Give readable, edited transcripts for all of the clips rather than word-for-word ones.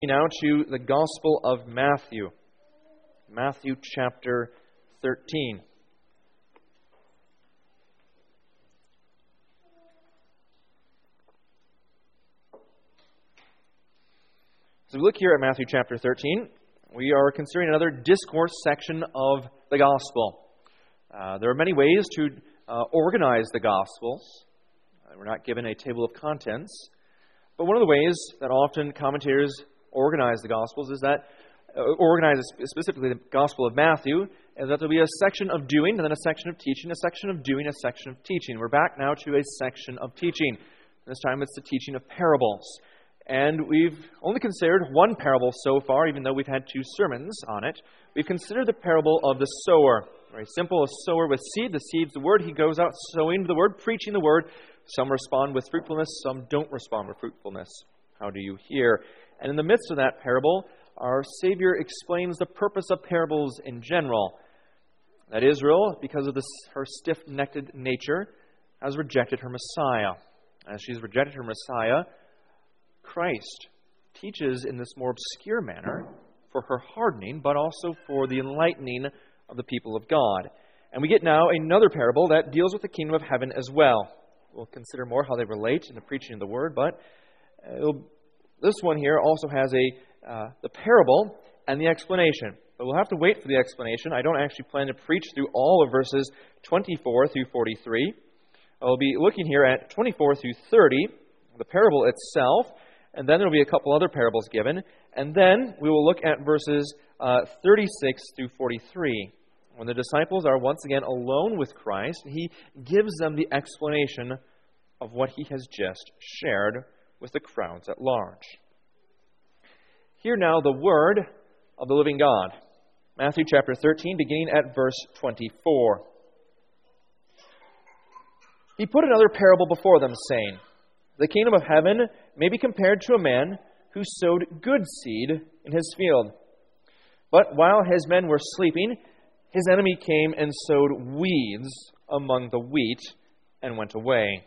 Now to the Gospel of Matthew. Matthew chapter 13. As we look here at Matthew chapter 13, we are considering another discourse section of the Gospel. There are many ways to organize the Gospels. We're not given a table of contents. But one of the ways that often commentators organize the Gospels is that, specifically the Gospel of Matthew, is that there'll be a section of doing, and then a section of teaching, a section of doing, a section of teaching. We're back now to a section of teaching. This time it's the teaching of parables. And we've only considered one parable so far, even though we've had two sermons on it. We've considered the parable of the sower. Very simple, a sower with seed. The seed's the word. He goes out sowing the word, preaching the word. Some respond with fruitfulness, some don't respond with fruitfulness. How do you hear? And in the midst of that parable, our Savior explains the purpose of parables in general. That Israel, because of her stiff-necked nature, has rejected her Messiah. As she's rejected her Messiah, Christ teaches in this more obscure manner for her hardening, but also for the enlightening of the people of God. And we get now another parable that deals with the kingdom of heaven as well. We'll consider more how they relate in the preaching of the word, but this one here also has the parable and the explanation. But we'll have to wait for the explanation. I don't actually plan to preach through all of verses 24 through 43. I'll be looking here at 24 through 30, the parable itself, and then there'll be a couple other parables given, and then we will look at verses 36 through 43. When the disciples are once again alone with Christ, He gives them the explanation of what He has just shared with the crowds at large. Hear now the word of the living God. Matthew chapter 13, beginning at verse 24. He put another parable before them, saying, "The kingdom of heaven may be compared to a man who sowed good seed in his field. But while his men were sleeping, his enemy came and sowed weeds among the wheat and went away.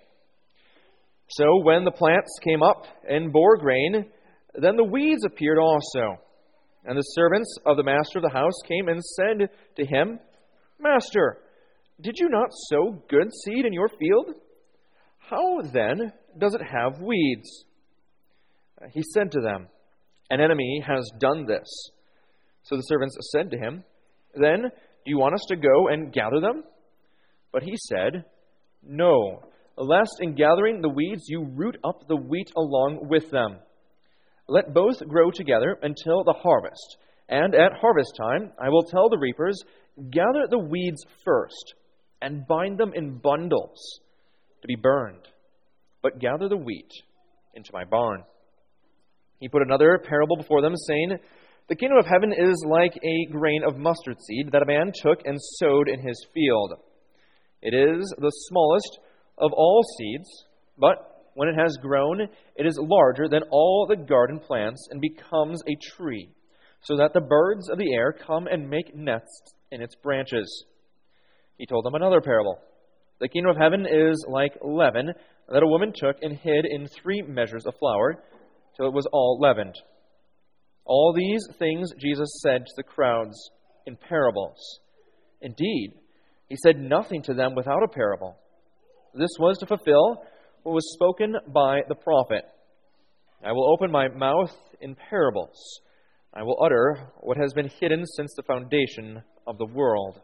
So when the plants came up and bore grain, then the weeds appeared also. And the servants of the master of the house came and said to him, 'Master, did you not sow good seed in your field? How then does it have weeds?' He said to them, 'An enemy has done this.' So the servants said to him, 'Then do you want us to go and gather them?' But he said, 'No, lest in gathering the weeds you root up the wheat along with them. Let both grow together until the harvest. And at harvest time I will tell the reapers, gather the weeds first, and bind them in bundles to be burned, but gather the wheat into my barn.' He put another parable before them, saying, 'The kingdom of heaven is like a grain of mustard seed that a man took and sowed in his field. It is the smallest of all seeds, but when it has grown, it is larger than all the garden plants and becomes a tree, so that the birds of the air come and make nests in its branches.' He told them another parable. 'The kingdom of heaven is like leaven that a woman took and hid in 3 measures of flour till it was all leavened.' All these things Jesus said to the crowds in parables. Indeed, He said nothing to them without a parable. This was to fulfill what was spoken by the prophet. 'I will open my mouth in parables. I will utter what has been hidden since the foundation of the world.'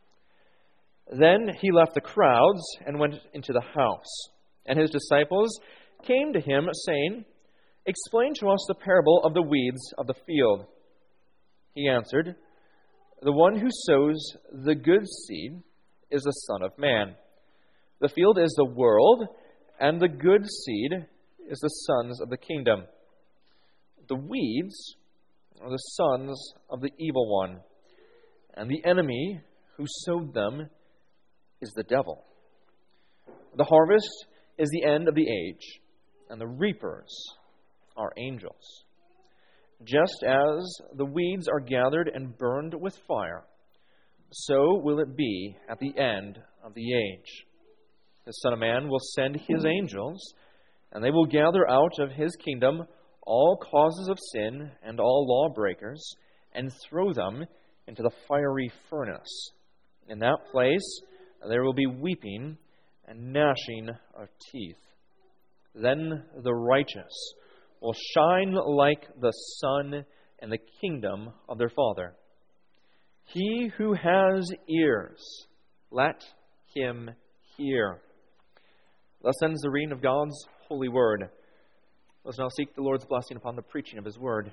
Then He left the crowds and went into the house. And His disciples came to Him, saying, 'Explain to us the parable of the weeds of the field.' He answered, 'The one who sows the good seed is the Son of Man. The field is the world, and the good seed is the sons of the kingdom. The weeds are the sons of the evil one, and the enemy who sowed them is the devil. The harvest is the end of the age, and the reapers are angels. Just as the weeds are gathered and burned with fire, so will it be at the end of the age. The Son of Man will send His angels, and they will gather out of His kingdom all causes of sin and all lawbreakers, and throw them into the fiery furnace. In that place there will be weeping and gnashing of teeth. Then the righteous will shine like the sun in the kingdom of their Father. He who has ears, let him hear. Thus ends the reading of God's holy word. Let's now seek the Lord's blessing upon the preaching of His word.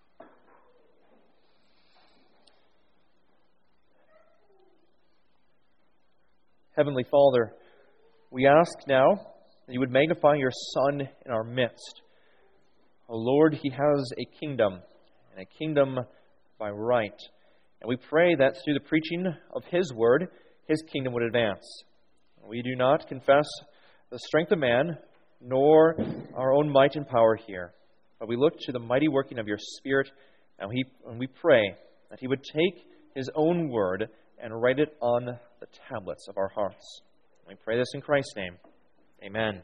Heavenly Father, we ask now that You would magnify Your Son in our midst. O Lord, He has a kingdom, and a kingdom by right. And we pray that through the preaching of His word, His kingdom would advance. We do not confess the strength of man, nor our own might and power here, but we look to the mighty working of Your Spirit, and we pray that He would take His own word and write it on the tablets of our hearts. We pray this in Christ's name. Amen.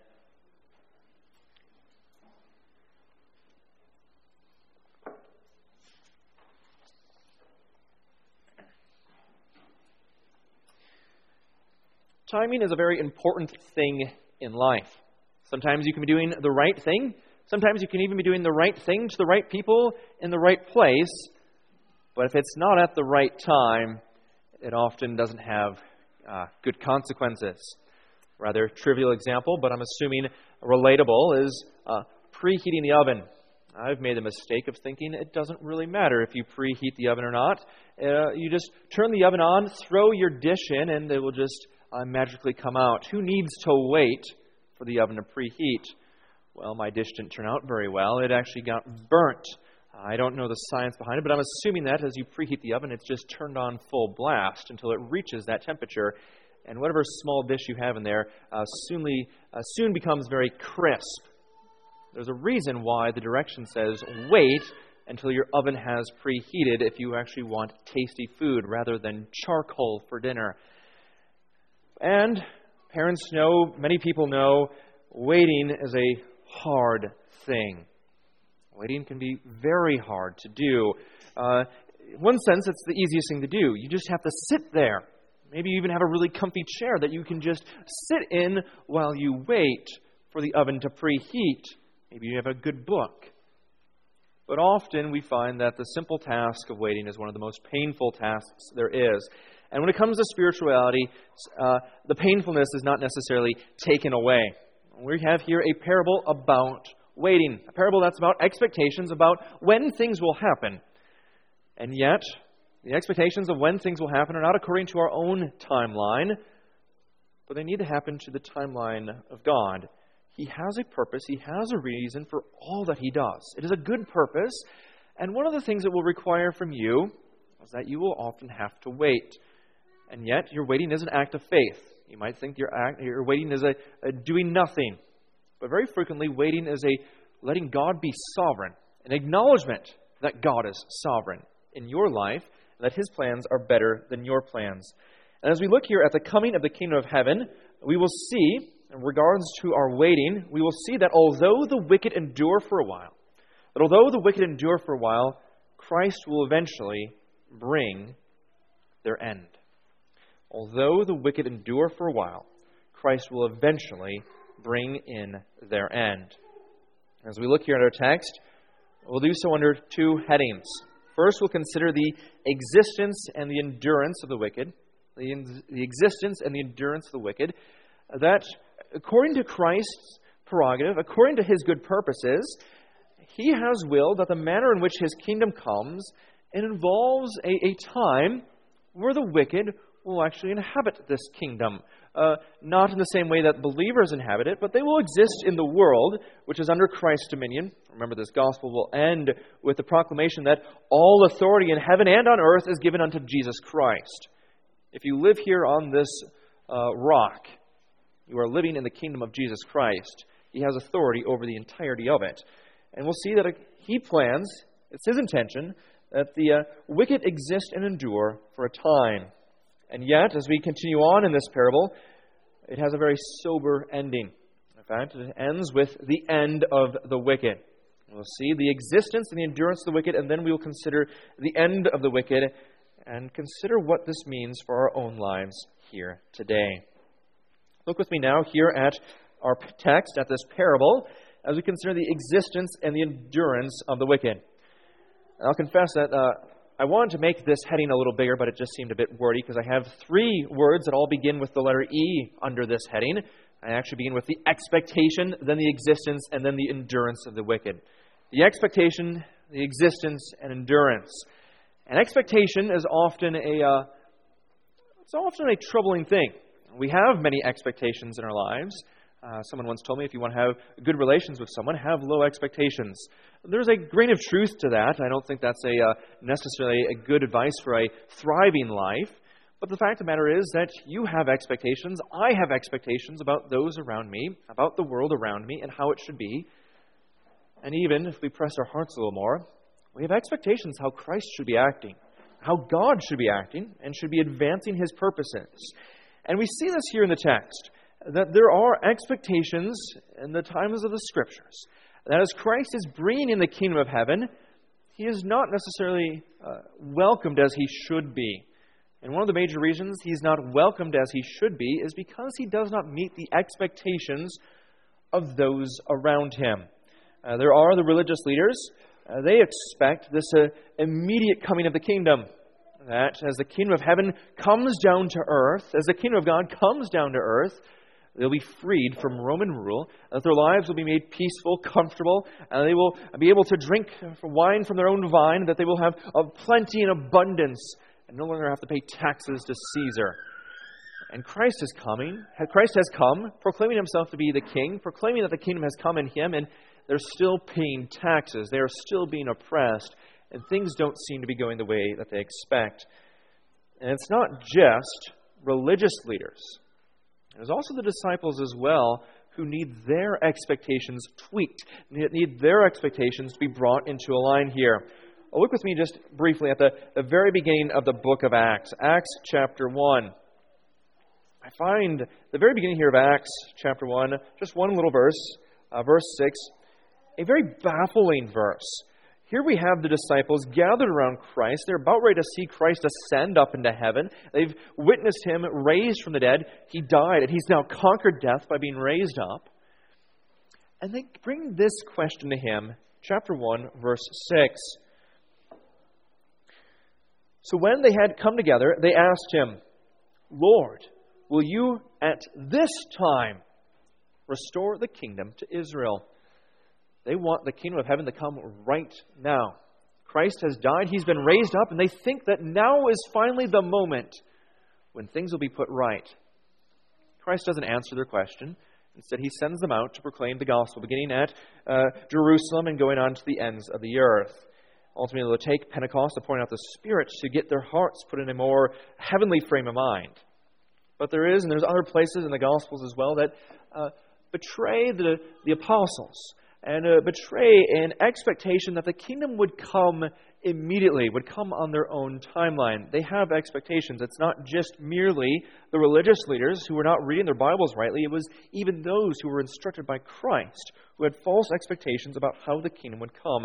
Timing is a very important thing in life. Sometimes you can be doing the right thing. Sometimes you can even be doing the right thing to the right people in the right place. But if it's not at the right time, it often doesn't have good consequences. Rather trivial example, but I'm assuming relatable, is preheating the oven. I've made the mistake of thinking it doesn't really matter if you preheat the oven or not. You just turn the oven on, throw your dish in, and it will just magically come out. Who needs to wait for the oven to preheat? Well, my dish didn't turn out very well. It actually got burnt. I don't know the science behind it, but I'm assuming that as you preheat the oven, it's just turned on full blast until it reaches that temperature. And whatever small dish you have in there soon becomes very crisp. There's a reason why the direction says wait until your oven has preheated if you actually want tasty food rather than charcoal for dinner. And parents know, many people know, waiting is a hard thing. Waiting can be very hard to do. In one sense, it's the easiest thing to do. You just have to sit there. Maybe you even have a really comfy chair that you can just sit in while you wait for the oven to preheat. Maybe you have a good book. But often we find that the simple task of waiting is one of the most painful tasks there is. And when it comes to spirituality, the painfulness is not necessarily taken away. We have here a parable about waiting. A parable that's about expectations about when things will happen. And yet, the expectations of when things will happen are not according to our own timeline, but they need to happen to the timeline of God. He has a purpose. He has a reason for all that He does. It is a good purpose. And one of the things it will require from you is that you will often have to wait. And yet, your waiting is an act of faith. You might think your waiting is a doing nothing. But very frequently, waiting is a letting God be sovereign, an acknowledgement that God is sovereign in your life, and that His plans are better than your plans. And as we look here at the coming of the kingdom of heaven, we will see, in regards to our waiting, we will see that although the wicked endure for a while, Christ will eventually bring their end. Although the wicked endure for a while, Christ will eventually bring in their end. As we look here at our text, we'll do so under two headings. First, we'll consider the existence and the endurance of the wicked. The existence and the endurance of the wicked. That, according to Christ's prerogative, according to His good purposes, He has willed that the manner in which His kingdom comes, it involves a time where the wicked will actually inhabit this kingdom. Not in the same way that believers inhabit it, but they will exist in the world, which is under Christ's dominion. Remember, this gospel will end with the proclamation that all authority in heaven and on earth is given unto Jesus Christ. If you live here on this rock, you are living in the kingdom of Jesus Christ. He has authority over the entirety of it. And we'll see that He plans, it's His intention, that the wicked exist and endure for a time. And yet, as we continue on in this parable, it has a very sober ending. In fact, it ends with the end of the wicked. We'll see the existence and the endurance of the wicked, and then we will consider the end of the wicked and consider what this means for our own lives here today. Look with me now here at our text, at this parable, as we consider the existence and the endurance of the wicked. I'll confess that I wanted to make this heading a little bigger, but it just seemed a bit wordy because I have 3 words that all begin with the letter E under this heading. I actually begin with the expectation, then the existence, and then the endurance of the wicked. The expectation, the existence, and endurance. And expectation is often a troubling thing. We have many expectations in our lives. Someone once told me, if you want to have good relations with someone, have low expectations. There's a grain of truth to that. I don't think that's necessarily a good advice for a thriving life. But the fact of the matter is that you have expectations, I have expectations about those around me, about the world around me, and how it should be. And even if we press our hearts a little more, we have expectations how Christ should be acting, how God should be acting, and should be advancing His purposes. And we see this here in the text, that there are expectations in the times of the Scriptures, that as Christ is bringing in the kingdom of heaven, He is not necessarily welcomed as He should be. And one of the major reasons He's not welcomed as He should be is because He does not meet the expectations of those around Him. There are the religious leaders. They expect this immediate coming of the kingdom. That as the kingdom of heaven comes down to earth, as the kingdom of God comes down to earth, they'll be freed from Roman rule, that their lives will be made peaceful, comfortable, and they will be able to drink wine from their own vine, that they will have plenty and abundance, and no longer have to pay taxes to Caesar. And Christ is coming. Christ has come, proclaiming Himself to be the King, proclaiming that the kingdom has come in Him, and they're still paying taxes. They are still being oppressed, and things don't seem to be going the way that they expect. And it's not just religious leaders. There's also the disciples as well who need their expectations tweaked, need their expectations to be brought into a line here. Look with me just briefly at the very beginning of the book of Acts, Acts chapter 1. I find the very beginning here of Acts chapter 1, just one little verse, verse 6, a very baffling verse. Here we have the disciples gathered around Christ. They're about ready to see Christ ascend up into heaven. They've witnessed Him raised from the dead. He died, and He's now conquered death by being raised up. And they bring this question to Him, chapter 1, verse 6. So when they had come together, they asked Him, Lord, will You at this time restore the kingdom to Israel? They want the kingdom of heaven to come right now. Christ has died. He's been raised up, and they think that now is finally the moment when things will be put right. Christ doesn't answer their question. Instead, He sends them out to proclaim the gospel, beginning at Jerusalem and going on to the ends of the earth. Ultimately, they'll take Pentecost to point out the Spirit to get their hearts put in a more heavenly frame of mind. But there's other places in the Gospels as well that betray the apostles and betray an expectation that the kingdom would come immediately, would come on their own timeline. They have expectations. It's not just merely the religious leaders who were not reading their Bibles rightly. It was even those who were instructed by Christ who had false expectations about how the kingdom would come.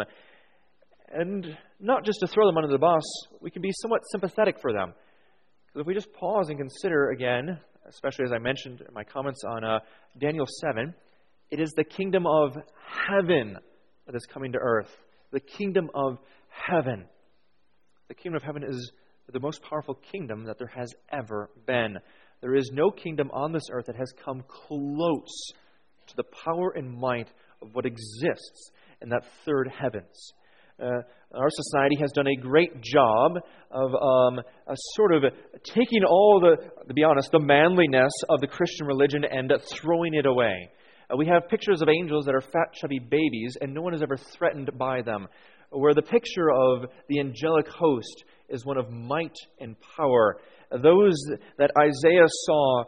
And not just to throw them under the bus, we can be somewhat sympathetic for them. Because if we just pause and consider again, especially as I mentioned in my comments on Daniel 7, it is the kingdom of heaven that is coming to earth. The kingdom of heaven. The kingdom of heaven is the most powerful kingdom that there has ever been. There is no kingdom on this earth that has come close to the power and might of what exists in that third heavens. Our society has done a great job of sort of taking all to be honest, the manliness of the Christian religion and throwing it away. We have pictures of angels that are fat, chubby babies, and no one is ever threatened by them. Where the picture of the angelic host is one of might and power. Those that Isaiah saw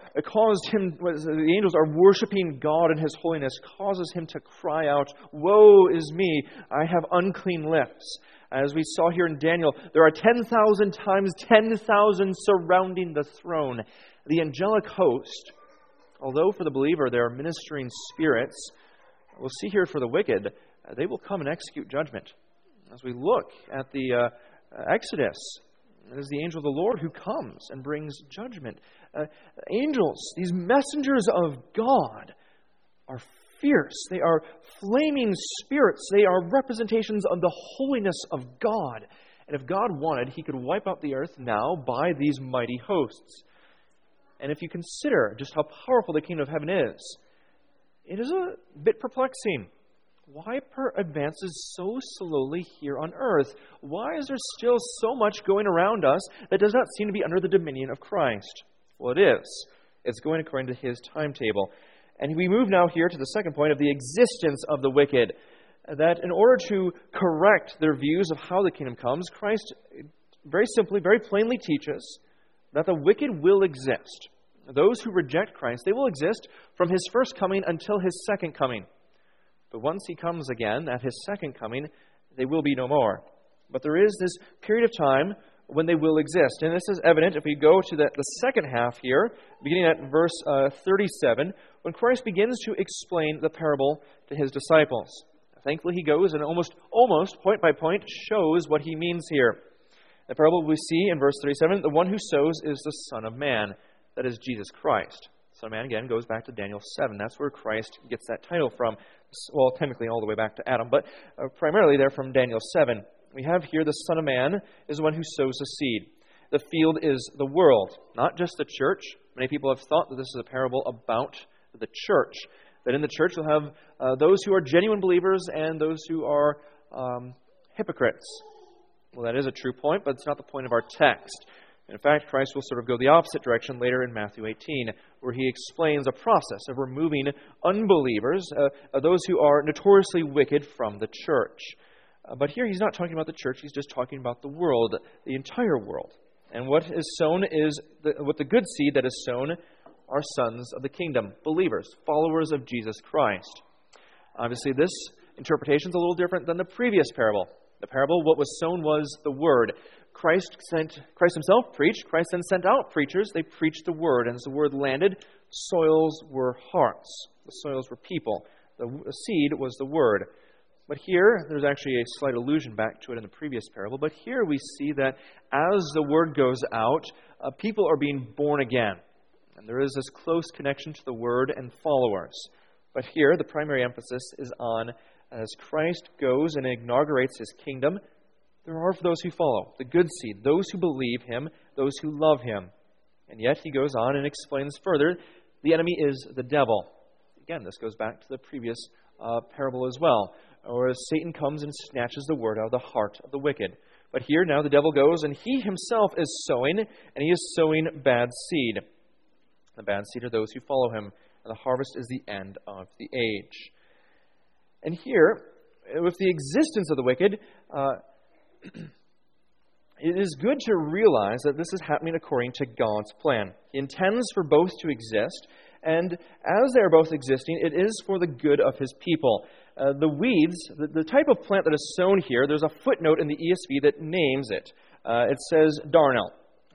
the angels are worshiping God in His holiness, causes him to cry out, "Woe is me, I have unclean lips." As we saw here in Daniel, there are 10,000 times 10,000 surrounding the throne. The angelic host, although for the believer they are ministering spirits, we'll see here for the wicked, they will come and execute judgment. As we look at the Exodus, it is the angel of the Lord who comes and brings judgment. Angels, these messengers of God, are fierce. They are flaming spirits. They are representations of the holiness of God. And if God wanted, He could wipe out the earth now by these mighty hosts. And if you consider just how powerful the kingdom of heaven is, it is a bit perplexing. Why advances so slowly here on earth? Why is there still so much going around us that does not seem to be under the dominion of Christ? Well, it is. It's going according to His timetable. And we move now here to the second point of the existence of the wicked. That in order to correct their views of how the kingdom comes, Christ very simply, very plainly teaches that the wicked will exist. Those who reject Christ, they will exist from His first coming until His second coming. But once He comes again, at His second coming, they will be no more. But there is this period of time when they will exist. And this is evident if we go to the second half here, beginning at verse 37, when Christ begins to explain the parable to His disciples. Thankfully, He goes and almost point by point shows what He means here. The parable we see in verse 37, the one who sows is the Son of Man. That is Jesus Christ. Son of Man, again, goes back to Daniel 7. That's where Christ gets that title from. Well, technically all the way back to Adam, but primarily there from Daniel 7. We have here the Son of Man is the one who sows the seed. The field is the world, not just the church. Many people have thought that this is a parable about the church. That in the church you'll have those who are genuine believers and those who are hypocrites. Well, that is a true point, but it's not the point of our text. In fact, Christ will sort of go the opposite direction later in Matthew 18, where He explains a process of removing unbelievers, those who are notoriously wicked, from the church. But here He's not talking about the church, He's just talking about the world, the entire world. And what is sown is, what the good seed that is sown are sons of the kingdom, believers, followers of Jesus Christ. Obviously, this interpretation is a little different than the previous parable. The parable, what was sown was the word. Christ Himself preached. Christ then sent out preachers. They preached the word. And as the word landed, soils were hearts. The soils were people. The seed was the word. But here, there's actually a slight allusion back to it in the previous parable. But here we see that as the word goes out, people are being born again. And there is this close connection to the word and followers. But here, the primary emphasis is on, as Christ goes and inaugurates His kingdom, there are for those who follow, the good seed, those who believe Him, those who love Him. And yet He goes on and explains further, the enemy is the devil. Again, this goes back to the previous parable as well, or as Satan comes and snatches the word out of the heart of the wicked. But here now the devil goes and he himself is sowing, and he is sowing bad seed. The bad seed are those who follow him, and the harvest is the end of the age. And here, with the existence of the wicked, it is good to realize that this is happening according to God's plan. He intends for both to exist, and as they are both existing, it is for the good of His people. The weeds, the type of plant that is sown here, there's a footnote in the ESV that names it. It says darnel.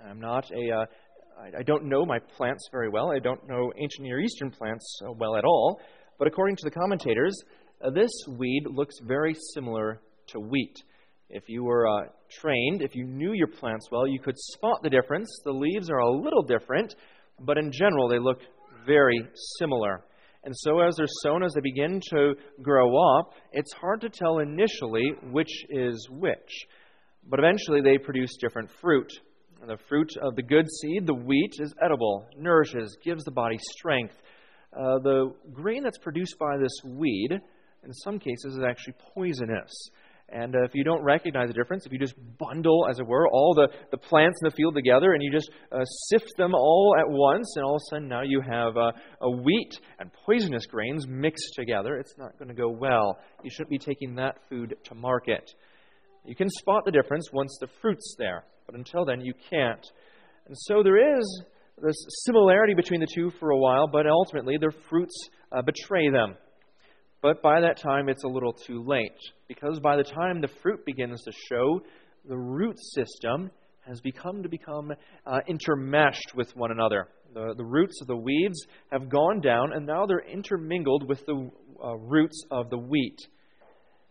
I don't know my plants very well. I don't know ancient Near Eastern plants well at all. But according to the commentators, this weed looks very similar to wheat. If you were trained, if you knew your plants well, you could spot the difference. The leaves are a little different, but in general they look very similar. And so as they're sown, as they begin to grow up, it's hard to tell initially which is which. But eventually they produce different fruit. And the fruit of the good seed, the wheat, is edible, nourishes, gives the body strength. The grain that's produced by this weed, in some cases, is actually poisonous. And if you don't recognize the difference, if you just bundle, as it were, all the plants in the field together and you just sift them all at once, and all of a sudden now you have a wheat and poisonous grains mixed together, it's not going to go well. You shouldn't be taking that food to market. You can spot the difference once the fruit's there, but until then you can't. And so there is this similarity between the two for a while, but ultimately their fruits betray them. But by that time, it's a little too late, because by the time the fruit begins to show, the root system has become intermeshed with one another. The roots of the weeds have gone down, and now they're intermingled with the roots of the wheat.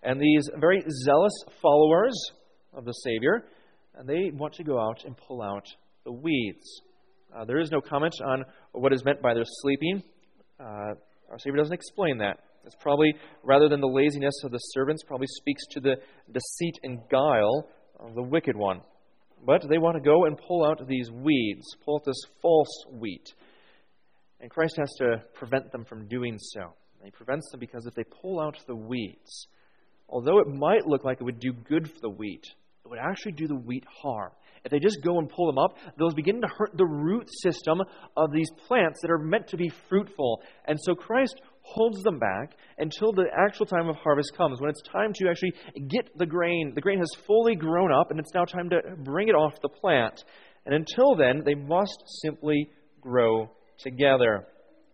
And these very zealous followers of the Savior, and they want to go out and pull out the weeds. There is no comment on what is meant by their sleeping. Our Savior doesn't explain that. It's probably, rather than the laziness of the servants, probably speaks to the deceit and guile of the wicked one. But they want to go and pull out these weeds, pull out this false wheat. And Christ has to prevent them from doing so. And He prevents them because if they pull out the weeds, although it might look like it would do good for the wheat, it would actually do the wheat harm. If they just go and pull them up, those begin to hurt the root system of these plants that are meant to be fruitful. And so Christ holds them back until the actual time of harvest comes, when it's time to actually get the grain. The grain has fully grown up, and it's now time to bring it off the plant. And until then, they must simply grow together.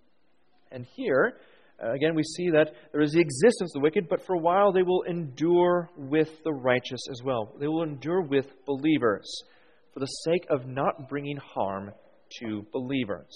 And here, again, we see that there is the existence of the wicked, but for a while they will endure with the righteous as well. They will endure with believers for the sake of not bringing harm to believers.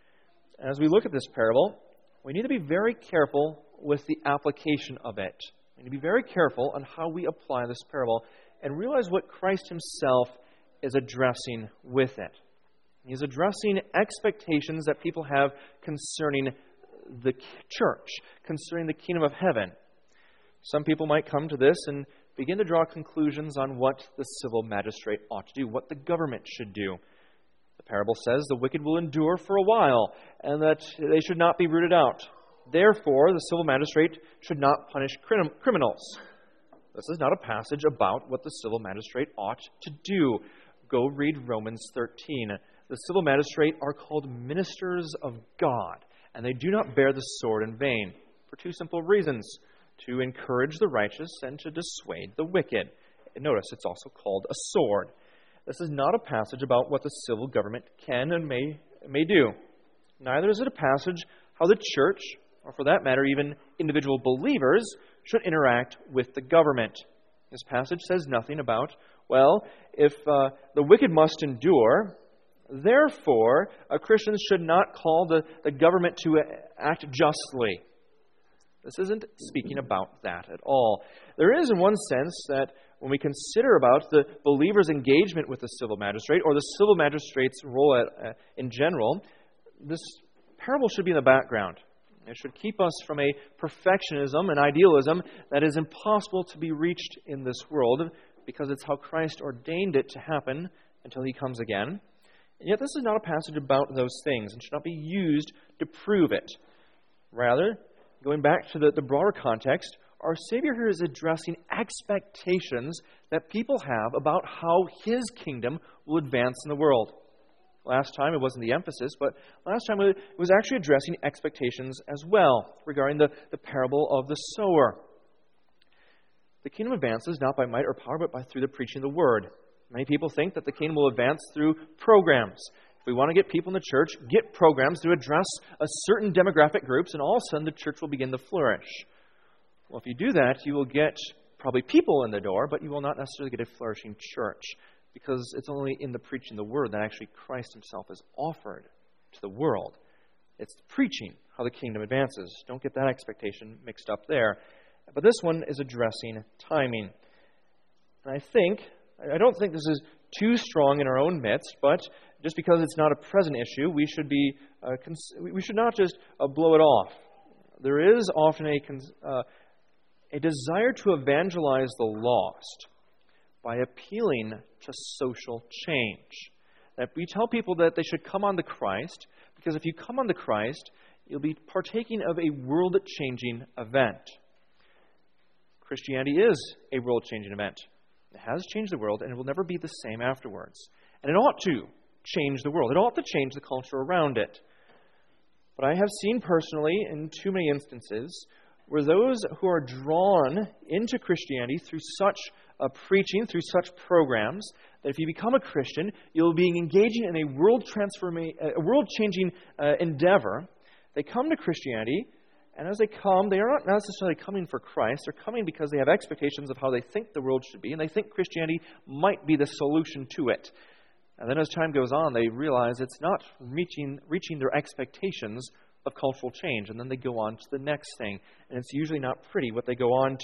As we look at this parable, we need to be very careful with the application of it. We need to be very careful on how we apply this parable and realize what Christ Himself is addressing with it. He's addressing expectations that people have concerning the church, concerning the kingdom of heaven. Some people might come to this and begin to draw conclusions on what the civil magistrate ought to do, what the government should do. The parable says the wicked will endure for a while and that they should not be rooted out. Therefore, the civil magistrate should not punish criminals. This is not a passage about what the civil magistrate ought to do. Go read Romans 13. The civil magistrate are called ministers of God, and they do not bear the sword in vain, for two simple reasons: to encourage the righteous and to dissuade the wicked. Notice it's also called a sword. This is not a passage about what the civil government can and may do. Neither is it a passage how the church, or for that matter even individual believers, should interact with the government. This passage says nothing about, well, if the wicked must endure, therefore Christians should not call the government to act justly. This isn't speaking about that at all. There is, in one sense, that when we consider about the believer's engagement with the civil magistrate, or the civil magistrate's role in general, this parable should be in the background. It should keep us from a perfectionism and idealism that is impossible to be reached in this world, because it's how Christ ordained it to happen until He comes again. And yet this is not a passage about those things and should not be used to prove it. Rather, going back to the broader context, our Savior here is addressing expectations that people have about how His kingdom will advance in the world. Last time it wasn't the emphasis, but last time it was actually addressing expectations as well regarding the parable of the sower. The kingdom advances not by might or power, but through the preaching of the word. Many people think that the kingdom will advance through programs. If we want to get people in the church, get programs to address a certain demographic groups, and all of a sudden the church will begin to flourish. Well, if you do that, you will get probably people in the door, but you will not necessarily get a flourishing church, because it's only in the preaching of the word that actually Christ Himself is offered to the world. It's preaching how the kingdom advances. Don't get that expectation mixed up there. But this one is addressing timing. And I don't think this is too strong in our own midst, but just because it's not a present issue, we should not just blow it off. There is often a desire to evangelize the lost by appealing to social change. That we tell people that they should come on to Christ, because if you come on to Christ, you'll be partaking of a world-changing event. Christianity is a world-changing event. It has changed the world, and it will never be the same afterwards. And it ought to change the world. It ought to change the culture around it. But I have seen personally, in too many instances, where those who are drawn into Christianity through such preaching, through such programs, that if you become a Christian, you'll be engaging in a world-changing endeavor. They come to Christianity, and as they come, they are not necessarily coming for Christ. They're coming because they have expectations of how they think the world should be, and they think Christianity might be the solution to it. And then as time goes on, they realize it's not reaching their expectations of cultural change, and then they go on to the next thing. And it's usually not pretty what they go on to.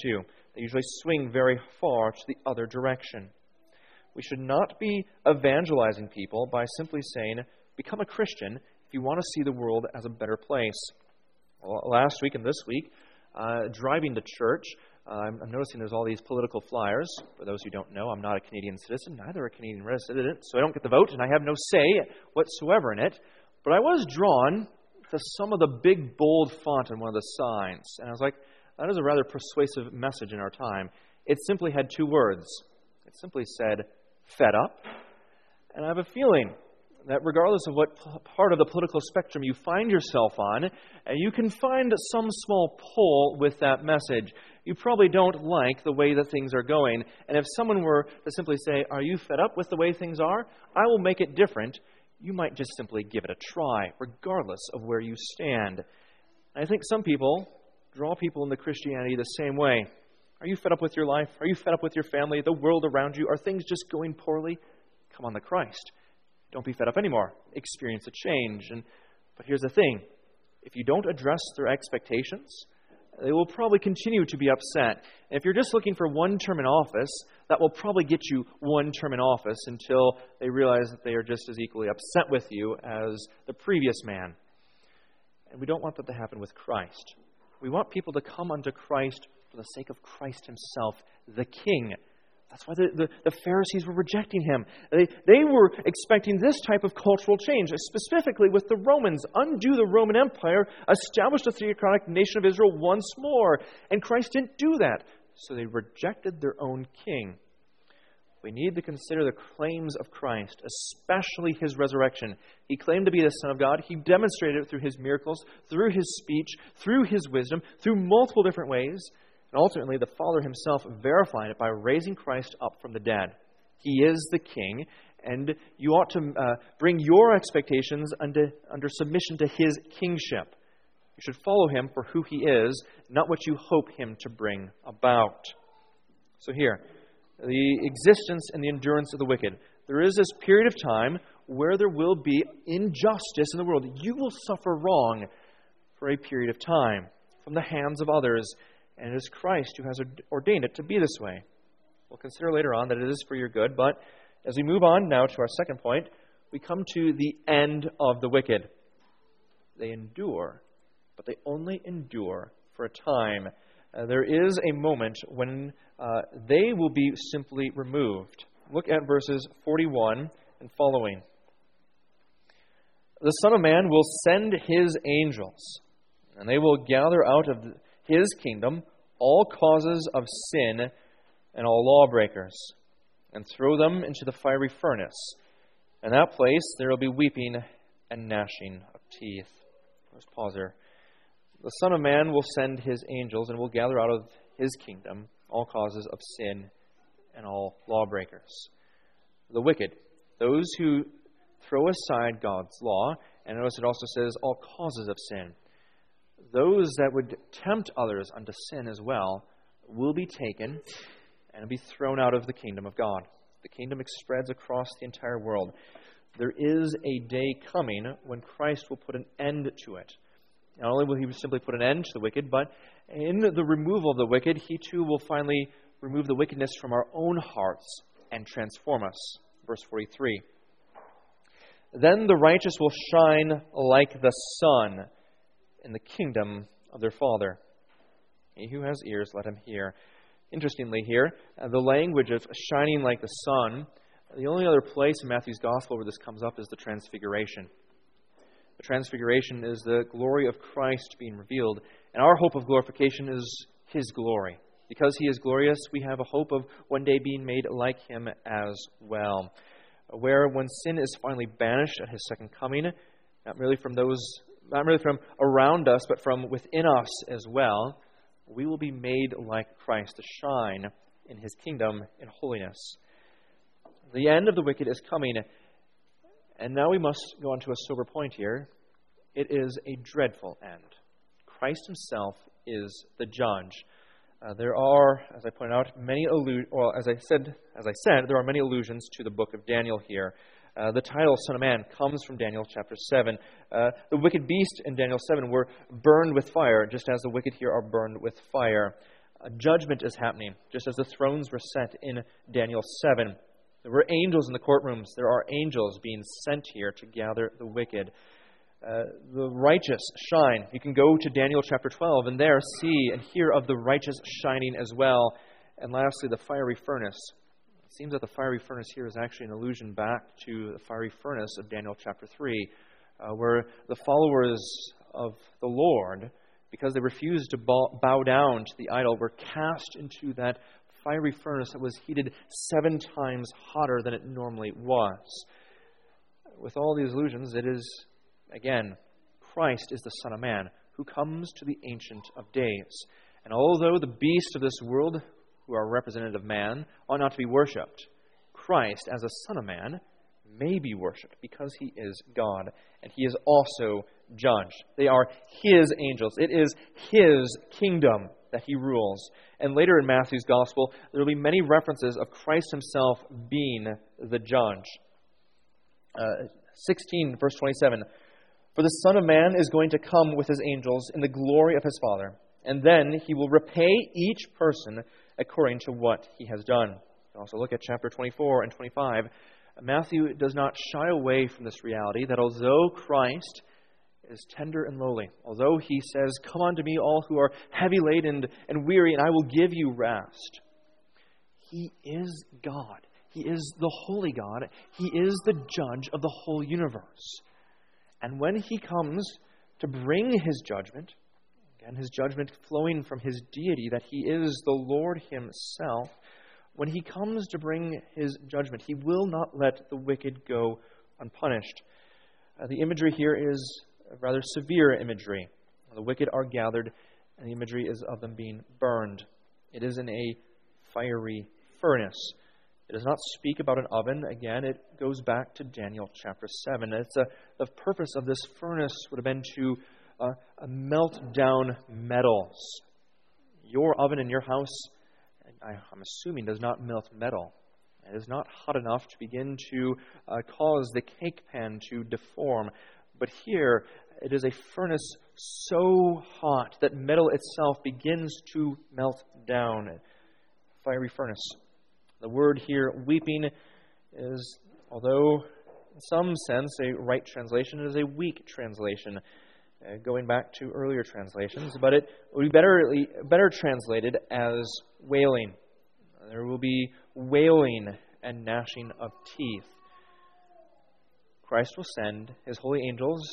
They usually swing very far to the other direction. We should not be evangelizing people by simply saying, become a Christian if you want to see the world as a better place. Well, last week and this week, driving to church, I'm noticing there's all these political flyers. For those who don't know, I'm not a Canadian citizen, neither a Canadian resident, so I don't get the vote, and I have no say whatsoever in it. But I was drawn to some of the big, bold font on one of the signs, and I was like, that is a rather persuasive message in our time. It simply had two words. It simply said, fed up. And I have a feeling that regardless of what part of the political spectrum you find yourself on, you can find some small pull with that message. You probably don't like the way that things are going. And if someone were to simply say, are you fed up with the way things are? I will make it different. You might just simply give it a try, regardless of where you stand. And I think some people draw people into Christianity the same way. Are you fed up with your life? Are you fed up with your family, the world around you? Are things just going poorly? Come on to Christ. Don't be fed up anymore. Experience a change. But here's the thing. If you don't address their expectations, they will probably continue to be upset. And if you're just looking for one term in office, that will probably get you one term in office until they realize that they are just as equally upset with you as the previous man. And we don't want that to happen with Christ. We want people to come unto Christ for the sake of Christ himself, the King. That's why the Pharisees were rejecting him. They were expecting this type of cultural change, specifically with the Romans. Undo the Roman Empire, establish the theocratic nation of Israel once more. And Christ didn't do that. So they rejected their own king. We need to consider the claims of Christ, especially his resurrection. He claimed to be the Son of God. He demonstrated it through his miracles, through his speech, through his wisdom, through multiple different ways. And ultimately, the Father himself verified it by raising Christ up from the dead. He is the King, and you ought to bring your expectations under submission to his kingship. You should follow him for who he is, not what you hope him to bring about. So here, the existence and the endurance of the wicked. There is this period of time where there will be injustice in the world. You will suffer wrong for a period of time from the hands of others. And it is Christ who has ordained it to be this way. We'll consider later on that it is for your good. But as we move on now to our second point, we come to the end of the wicked. They endure, but they only endure for a time. There is a moment when they will be simply removed. Look at verses 41 and following. The Son of Man will send his angels, and they will gather out of his kingdom all causes of sin and all lawbreakers, and throw them into the fiery furnace. In that place there will be weeping and gnashing of teeth. Let's pause there. The Son of Man will send his angels and will gather out of his kingdom all causes of sin and all lawbreakers. The wicked, those who throw aside God's law, and notice it also says all causes of sin. Those that would tempt others unto sin as well will be taken and be thrown out of the kingdom of God. The kingdom spreads across the entire world. There is a day coming when Christ will put an end to it. Not only will he simply put an end to the wicked, but in the removal of the wicked, he too will finally remove the wickedness from our own hearts and transform us. Verse 43. Then the righteous will shine like the sun in the kingdom of their Father. He who has ears, let him hear. Interestingly here, the language of shining like the sun, the only other place in Matthew's Gospel where this comes up is the Transfiguration. The Transfiguration is the glory of Christ being revealed, and our hope of glorification is his glory. Because he is glorious, we have a hope of one day being made like him as well. Where when sin is finally banished at his second coming, not merely from around us, but from within us as well, we will be made like Christ to shine in his kingdom in holiness. The end of the wicked is coming, and now we must go on to a sober point here. It is a dreadful end. Christ himself is the judge. There are, as I pointed out, as I said, there are many allusions to the book of Daniel here. The title, Son of Man, comes from Daniel chapter 7. The wicked beast in Daniel 7 were burned with fire, just as the wicked here are burned with fire. A judgment is happening, just as the thrones were set in Daniel 7. There were angels in the courtrooms. There are angels being sent here to gather the wicked. The righteous shine. You can go to Daniel chapter 12 and there see and hear of the righteous shining as well. And lastly, the fiery furnace. It seems that the fiery furnace here is actually an allusion back to the fiery furnace of Daniel chapter 3, where the followers of the Lord, because they refused to bow down to the idol, were cast into that fiery furnace that was heated 7 times hotter than it normally was. With all these allusions, it is, again, Christ is the Son of Man who comes to the Ancient of Days. And although the beasts of this world, who are representative of man, ought not to be worshipped, Christ, as a Son of Man, may be worshipped because he is God, and he is also judge. They are his angels. It is his kingdom that he rules. And later in Matthew's Gospel, there will be many references of Christ himself being the judge. 16, verse 27, "For the Son of Man is going to come with his angels in the glory of his Father, and then he will repay each person according to what he has done." Also look at chapter 24 and 25. Matthew does not shy away from this reality that although Christ is tender and lowly, although he says, "Come unto me, all who are heavy laden and weary, and I will give you rest," he is God. He is the holy God. He is the judge of the whole universe. And when he comes to bring his judgment, again, his judgment flowing from his deity, that he is the Lord himself, when he comes to bring his judgment, he will not let the wicked go unpunished. The imagery here is a rather severe imagery. The wicked are gathered, and the imagery is of them being burned. It is in a fiery furnace. It does not speak about an oven. Again, it goes back to Daniel chapter 7. The purpose of this furnace would have been to melt down metals. Your oven in your house, I'm assuming, does not melt metal. It is not hot enough to begin to cause the cake pan to deform. But here, it is a furnace so hot that metal itself begins to melt down. A fiery furnace. The word here, weeping, is, although in some sense a right translation, it is a weak translation, going back to earlier translations, but it would be better translated as wailing. There will be wailing and gnashing of teeth. Christ will send his holy angels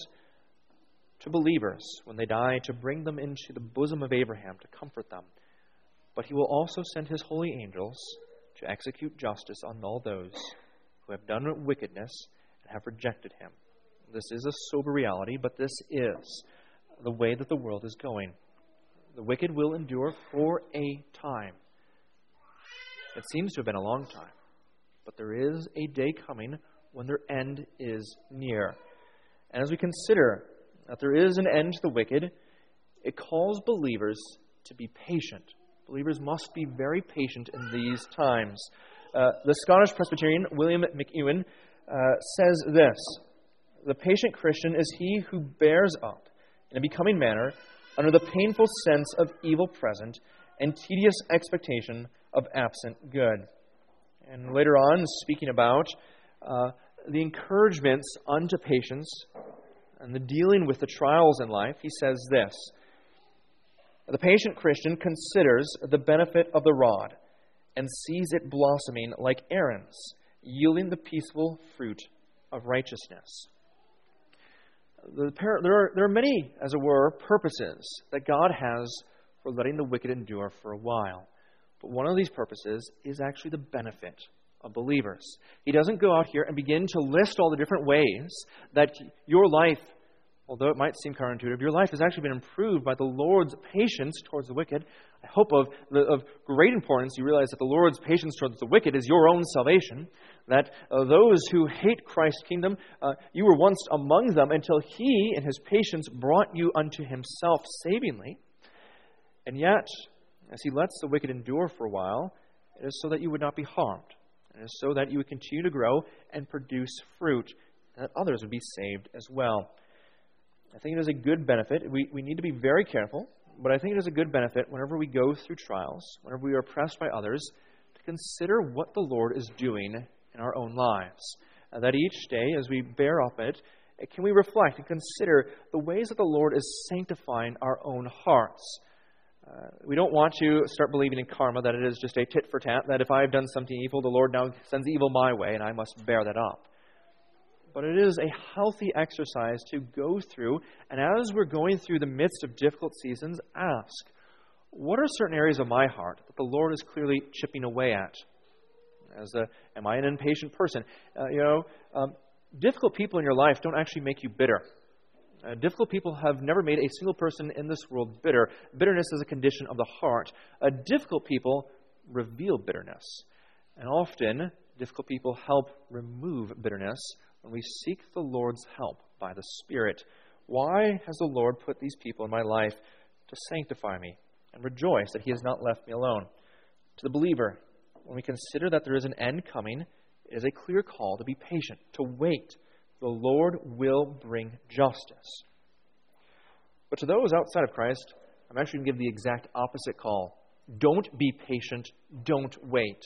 to believers when they die to bring them into the bosom of Abraham to comfort them. But he will also send his holy angels to execute justice on all those who have done wickedness and have rejected him. This is a sober reality, but this is the way that the world is going. The wicked will endure for a time. It seems to have been a long time, but there is a day coming when their end is near. And as we consider that there is an end to the wicked, it calls believers to be patient. Believers must be very patient in these times. The Scottish Presbyterian William McEwen says this: "The patient Christian is he who bears up in a becoming manner under the painful sense of evil present and tedious expectation of absent good." And later on, speaking about the encouragements unto patience and the dealing with the trials in life, he says this: "The patient Christian considers the benefit of the rod and sees it blossoming like Aaron's, yielding the peaceful fruit of righteousness." There are many, as it were, purposes that God has for letting the wicked endure for a while. But one of these purposes is actually the benefit of believers. He doesn't go out here and begin to list all the different ways that your life, although it might seem counterintuitive, your life has actually been improved by the Lord's patience towards the wicked. I hope of great importance you realize that the Lord's patience towards the wicked is your own salvation, that those who hate Christ's kingdom, you were once among them until He, in His patience, brought you unto Himself savingly. And yet, as He lets the wicked endure for a while, it is so that you would not be harmed. It is so that you would continue to grow and produce fruit, and that others would be saved as well. I think it is a good benefit. We need to be very careful But I think it is a good benefit whenever we go through trials, whenever we are pressed by others, to consider what the Lord is doing in our own lives. That each day, as we bear up it, can we reflect and consider the ways that the Lord is sanctifying our own hearts. We don't want to start believing in karma, that it is just a tit for tat, that if I have done something evil, the Lord now sends evil my way, and I must bear that up. But it is a healthy exercise to go through, and as we're going through the midst of difficult seasons, ask, what are certain areas of my heart that the Lord is clearly chipping away at? Am I an impatient person? Difficult people in your life don't actually make you bitter. Difficult people have never made a single person in this world bitter. Bitterness is a condition of the heart. Difficult people reveal bitterness. And often, difficult people help remove bitterness when we seek the Lord's help by the Spirit. Why has the Lord put these people in my life to sanctify me and rejoice that He has not left me alone? To the believer, when we consider that there is an end coming, it is a clear call to be patient, to wait. The Lord will bring justice. But to those outside of Christ, I'm actually going to give the exact opposite call. Don't be patient. Don't wait.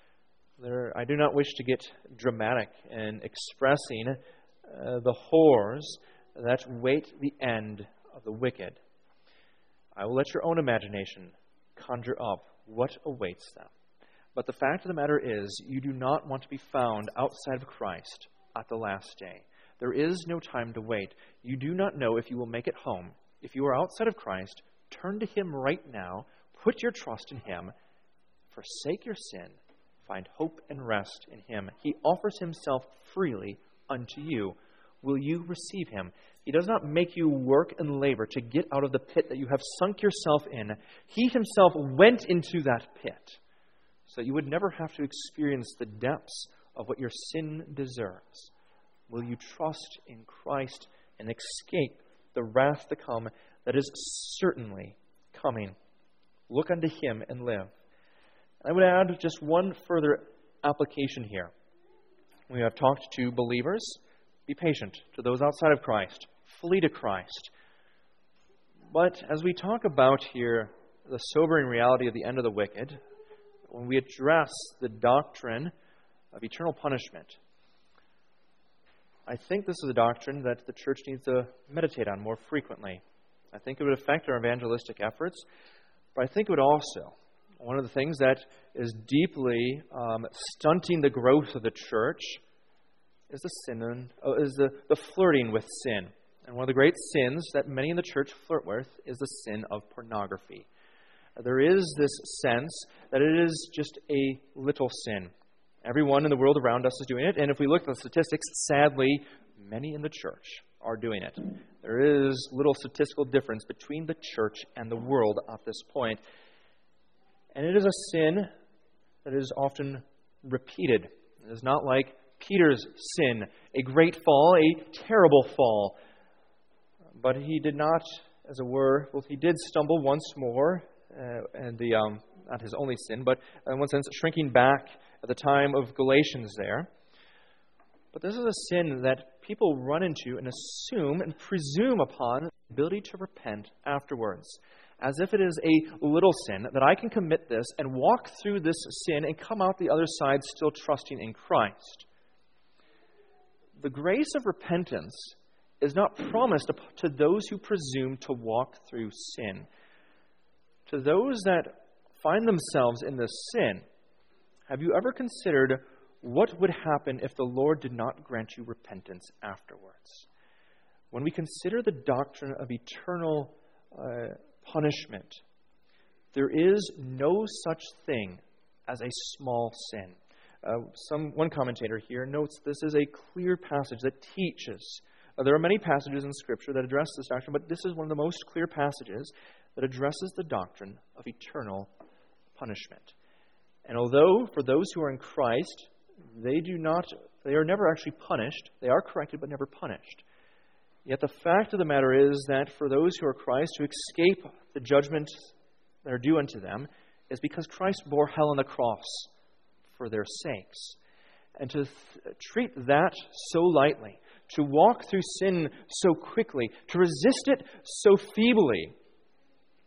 I do not wish to get dramatic in expressing the horrors that wait the end of the wicked. I will let your own imagination conjure up what awaits them. But the fact of the matter is, you do not want to be found outside of Christ at the last day. There is no time to wait. You do not know if you will make it home. If you are outside of Christ, turn to Him right now. Put your trust in Him. Forsake your sin. Find hope and rest in Him. He offers Himself freely unto you. Will you receive Him? He does not make you work and labor to get out of the pit that you have sunk yourself in. He Himself went into that pit so that you would never have to experience the depths of what your sin deserves. Will you trust in Christ and escape the wrath to come that is certainly coming? Look unto Him and live. I would add just one further application here. We have talked to believers. Be patient. To those outside of Christ, flee to Christ. But as we talk about here the sobering reality of the end of the wicked, when we address the doctrine of eternal punishment, I think this is a doctrine that the church needs to meditate on more frequently. I think it would affect our evangelistic efforts, but I think it would also, one of the things that is deeply stunting the growth of the church is the flirting with sin. And one of the great sins that many in the church flirt with is the sin of pornography. There is this sense that it is just a little sin. Everyone in the world around us is doing it, and if we look at the statistics, sadly, many in the church are doing it. There is little statistical difference between the church and the world at this point. And it is a sin that is often repeated. It is not like Peter's sin, a great fall, a terrible fall. But he did not, as it were, he did stumble once more, not his only sin, but in one sense, shrinking back at the time of Galatians there. But this is a sin that people run into and assume and presume upon the ability to repent afterwards, as if it is a little sin, that I can commit this and walk through this sin and come out the other side still trusting in Christ. The grace of repentance is not promised to those who presume to walk through sin. To those that find themselves in this sin, have you ever considered what would happen if the Lord did not grant you repentance afterwards? When we consider the doctrine of eternal punishment, there is no such thing as a small sin. One commentator here notes this is a clear passage that teaches. There are many passages in Scripture that address this doctrine, but this is one of the most clear passages that addresses the doctrine of eternal punishment. And although for those who are in Christ, they are never actually punished. They are corrected but never punished. Yet the fact of the matter is that for those who are Christ, who escape the judgment that are due unto them, is because Christ bore hell on the cross for their sakes. And to treat that so lightly, to walk through sin so quickly, to resist it so feebly,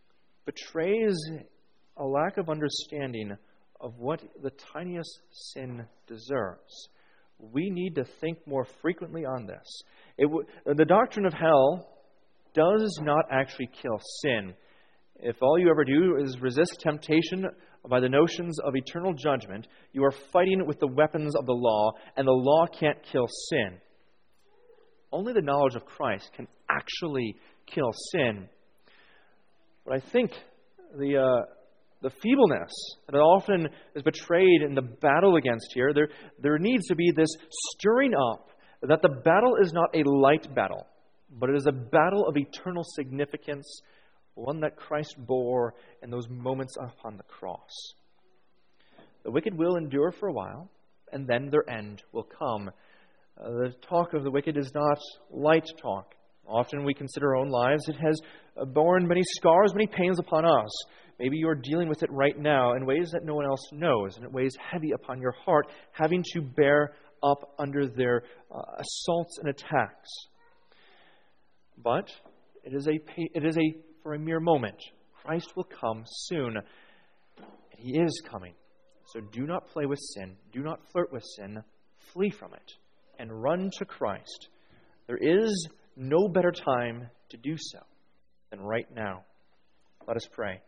betrays a lack of understanding of what the tiniest sin deserves. We need to think more frequently on this. The doctrine of hell does not actually kill sin. If all you ever do is resist temptation by the notions of eternal judgment, you are fighting with the weapons of the law, and the law can't kill sin. Only the knowledge of Christ can actually kill sin. But I think the feebleness that often is betrayed in the battle against here, there needs to be this stirring up that the battle is not a light battle, but it is a battle of eternal significance, one that Christ bore in those moments upon the cross. The wicked will endure for a while, and then their end will come. The talk of the wicked is not light talk. Often we consider our own lives. It has borne many scars, many pains upon us. Maybe you're dealing with it right now in ways that no one else knows, and it weighs heavy upon your heart, having to bear up under their assaults and attacks. But it is for a mere moment. Christ will come soon, and He is coming. So do not play with sin. Do not flirt with sin. Flee from it and run to Christ. There is no better time to do so than right now. Let us pray.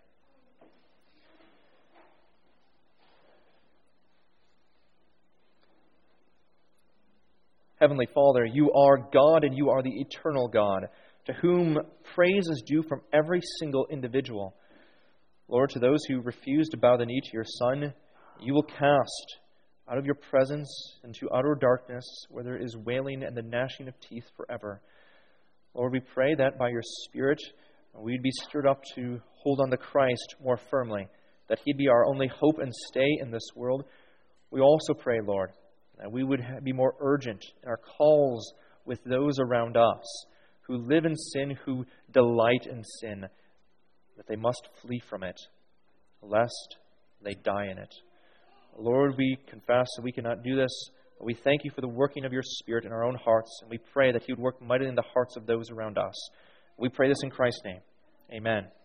Heavenly Father, you are God and you are the eternal God, to whom praise is due from every single individual. Lord, to those who refuse to bow the knee to your Son, you will cast out of your presence into utter darkness where there is wailing and the gnashing of teeth forever. Lord, we pray that by your Spirit we'd be stirred up to hold on to Christ more firmly, that He'd be our only hope and stay in this world. We also pray, Lord, that we would be more urgent in our calls with those around us who live in sin, who delight in sin, that they must flee from it, lest they die in it. Lord, we confess that we cannot do this, but we thank you for the working of your Spirit in our own hearts, and we pray that He would work mightily in the hearts of those around us. We pray this in Christ's name. Amen.